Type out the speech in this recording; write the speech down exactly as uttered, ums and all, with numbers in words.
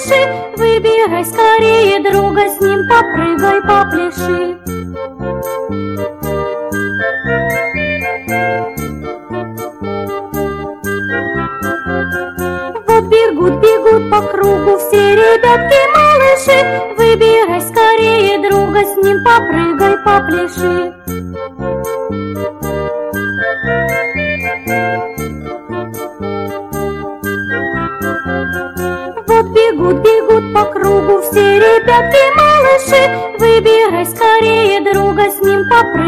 малыши, выбирай скорее друга, с ним попрыгай, попляши. Вот бегут, бегут по кругу все ребятки-малыши, выбирай скорее друга, с ним попрыгай, попляши. Вот бегут, бегут по кругу все ребятки-малыши, выбирай скорее друга, с ним попрыгай.